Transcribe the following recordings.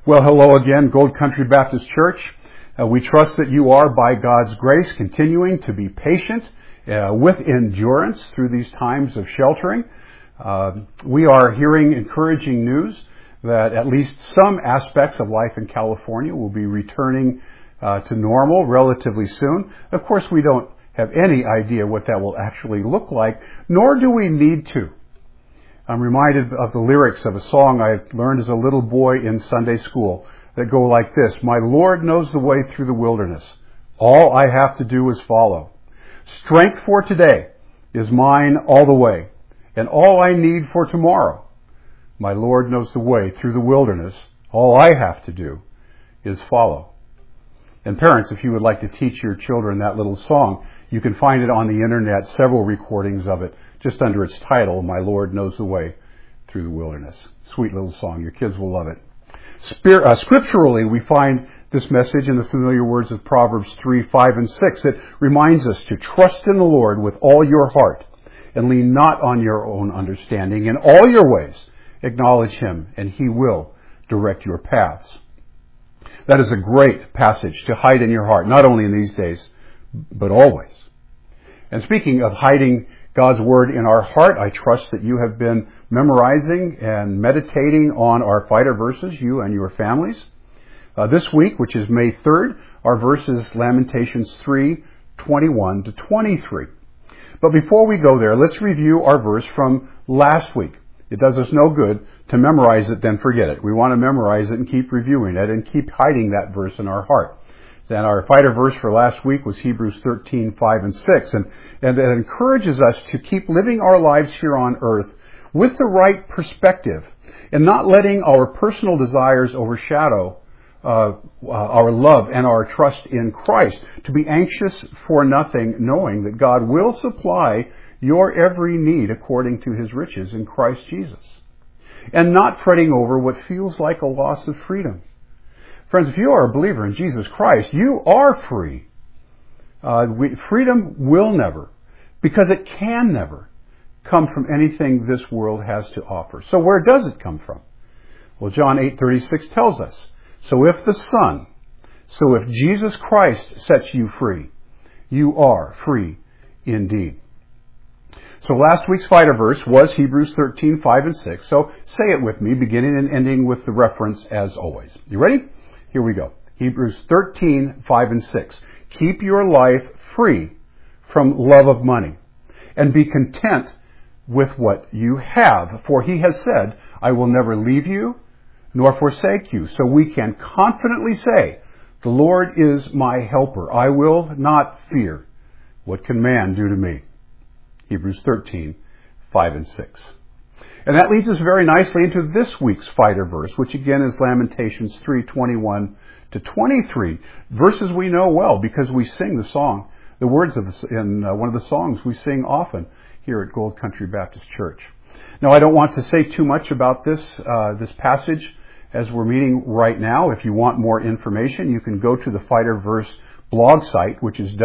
Well, hello again, Gold Country Baptist Church. We trust that you are, by God's grace, continuing to be patient with endurance through these times of sheltering. We are hearing encouraging news that at least some aspects of life in California will be returning to normal relatively soon. Of course, we don't have any idea what that will actually look like, nor do we need to. I'm reminded of the lyrics of a song I learned as a little boy in Sunday school that go like this: "My Lord knows the way through the wilderness. All I have to do is follow. Strength for today is mine all the way, and all I need for tomorrow. My Lord knows the way through the wilderness. All I have to do is follow." And parents, if you would like to teach your children that little song, you can find it on the internet, several recordings of it, just under its title, "My Lord Knows the Way Through the Wilderness." Sweet little song. Your kids will love it. Scripturally, we find this message in the familiar words of Proverbs 3, 5, and 6. It reminds us to trust in the Lord with all your heart and lean not on your own understanding. In all your ways, acknowledge Him, and He will direct your paths. That is a great passage to hide in your heart, not only in these days, but always. And speaking of hiding God's Word in our heart, I trust that you have been memorizing and meditating on our fighter verses, you and your families. This week, which is May 3rd, our verse is Lamentations 3, 21 to 23. But before we go there, let's review our verse from last week. It does us no good to memorize it, then forget it. We want to memorize it and keep reviewing it and keep hiding that verse in our heart. Then our fighter verse for last week was Hebrews 13, 5, and 6. And it encourages us to keep living our lives here on earth with the right perspective and not letting our personal desires overshadow our love and our trust in Christ. To be anxious for nothing, knowing that God will supply your every need according to His riches in Christ Jesus. And not fretting over what feels like a loss of freedom. Friends, if you are a believer in Jesus Christ, you are free. Freedom will never, because it can never, come from anything this world has to offer. So where does it come from? Well, John 8:36 tells us, so if Jesus Christ sets you free, you are free indeed. So last week's fighter verse was Hebrews 13, 5, and 6. So say it with me, beginning and ending with the reference as always. You ready? Here we go. Hebrews 13, 5, and 6. Keep your life free from love of money, and be content with what you have. For He has said, I will never leave you nor forsake you. So we can confidently say, the Lord is my helper. I will not fear. What can man do to me? Hebrews 13, 5, and 6. And that leads us very nicely into this week's fighter verse, which again is Lamentations 3, 21 to 23. Verses we know well because we sing the words of in one of the songs we sing often here at Gold Country Baptist Church. Now, I don't want to say too much about this passage as we're meeting right now. If you want more information, you can go to the Fighter Verse blog site, which is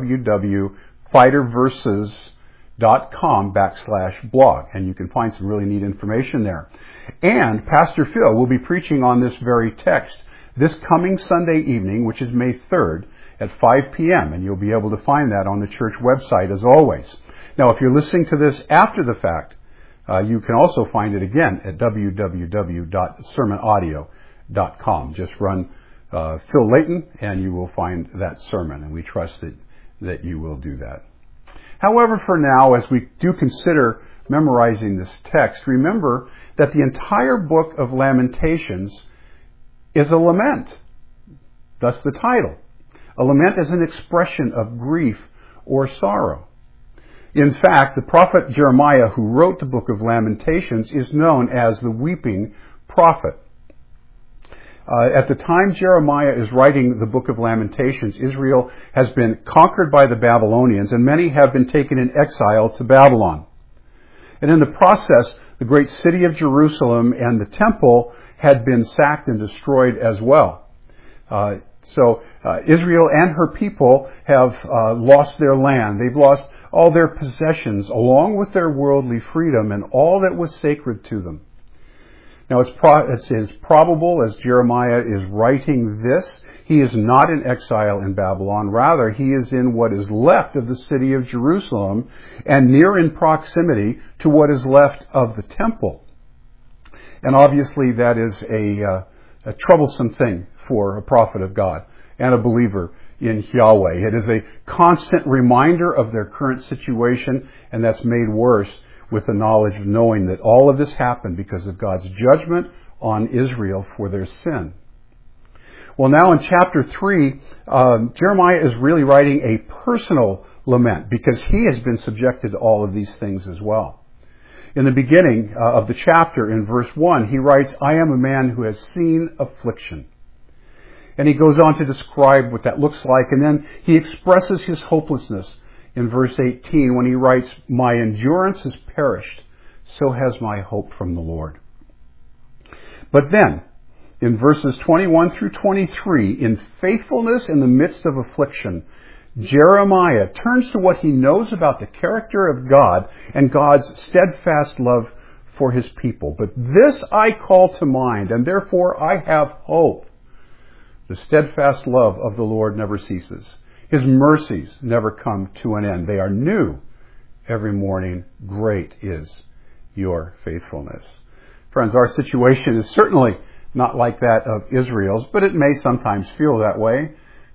www.fighterverses.com/blog, and you can find some really neat information there. And Pastor Phil will be preaching on this very text this coming Sunday evening, which is May 3rd at 5 p.m., and you'll be able to find that on the church website as always. Now, if you're listening to this after the fact, you can also find it again at www.sermonaudio.com. Just run Phil Layton, and you will find that sermon, and we trust that you will do that. However, for now, as we do consider memorizing this text, remember that the entire book of Lamentations is a lament. Thus the title. A lament is an expression of grief or sorrow. In fact, the prophet Jeremiah, who wrote the book of Lamentations, is known as the weeping prophet. At the time Jeremiah is writing the book of Lamentations, Israel has been conquered by the Babylonians, and many have been taken in exile to Babylon. And in the process, the great city of Jerusalem and the temple had been sacked and destroyed as well. So Israel and her people have lost their land. They've lost all their possessions, along with their worldly freedom and all that was sacred to them. Now it is probable, as Jeremiah is writing this, he is not in exile in Babylon. Rather, he is in what is left of the city of Jerusalem and near in proximity to what is left of the temple. And obviously that is a troublesome thing for a prophet of God and a believer in Yahweh. It is a constant reminder of their current situation, and that's made worse with the knowledge of knowing that all of this happened because of God's judgment on Israel for their sin. Well, now in chapter 3, Jeremiah is really writing a personal lament because he has been subjected to all of these things as well. In the beginning of the chapter, in verse 1, he writes, "I am a man who has seen affliction." And he goes on to describe what that looks like, and then he expresses his hopelessness in verse 18 when he writes, "My endurance has perished, so has my hope from the Lord." But then, in verses 21 through 23, in faithfulness in the midst of affliction, Jeremiah turns to what he knows about the character of God and God's steadfast love for his people. "But this I call to mind, and therefore I have hope. The steadfast love of the Lord never ceases. His mercies never come to an end. They are new every morning. Great is your faithfulness." Friends, our situation is certainly not like that of Israel's, but it may sometimes feel that way.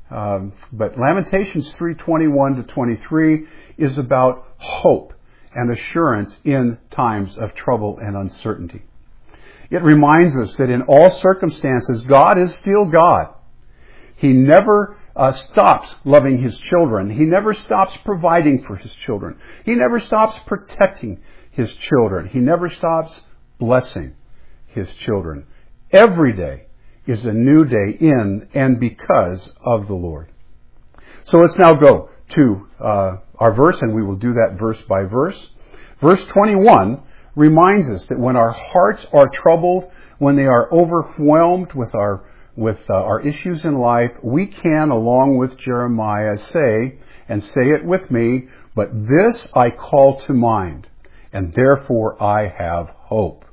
But Lamentations 3:21 to 23 is about hope and assurance in times of trouble and uncertainty. It reminds us that in all circumstances, God is still God. He never stops loving his children. He never stops providing for his children. He never stops protecting his children. He never stops blessing his children. Every day is a new day in and because of the Lord. So let's now go to our verse, and we will do that verse by verse. Verse 21 reminds us that when our hearts are troubled, when they are overwhelmed with our issues in life, we can, along with Jeremiah, say, and say it with me, "But this I call to mind, and therefore I have hope."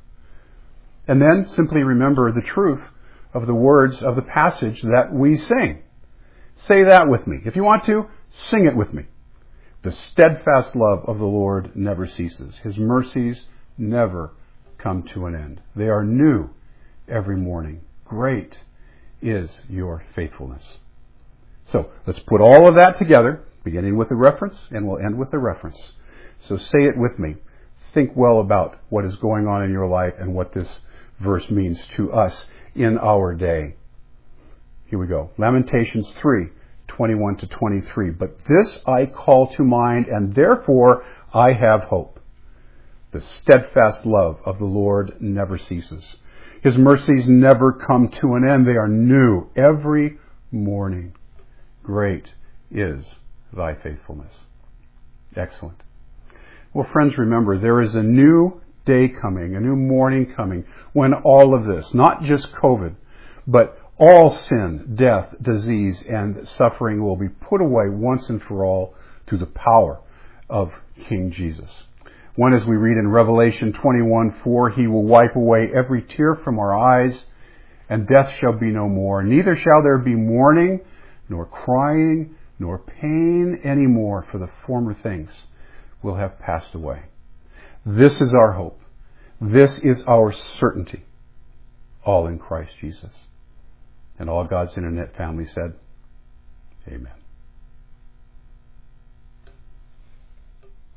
And then simply remember the truth of the words of the passage that we sing. Say that with me. If you want to, sing it with me. "The steadfast love of the Lord never ceases. His mercies never come to an end. They are new every morning. Great is your faithfulness." So let's put all of that together, beginning with the reference, and we'll end with the reference. So say it with me. Think well about what is going on in your life and what this verse means to us in our day. Here we go. Lamentations 3:21 to 23. "But this I call to mind, and therefore I have hope. The steadfast love of the Lord never ceases. His mercies never come to an end. They are new every morning. Great is thy faithfulness." Excellent. Well, friends, remember, there is a new day coming, a new morning coming, when all of this, not just COVID, but all sin, death, disease, and suffering will be put away once and for all through the power of King Jesus. One, as we read in Revelation 21:4, "He will wipe away every tear from our eyes, and death shall be no more. Neither shall there be mourning, nor crying, nor pain any more, for the former things will have passed away." This is our hope. This is our certainty. All in Christ Jesus. And all God's internet family said, Amen.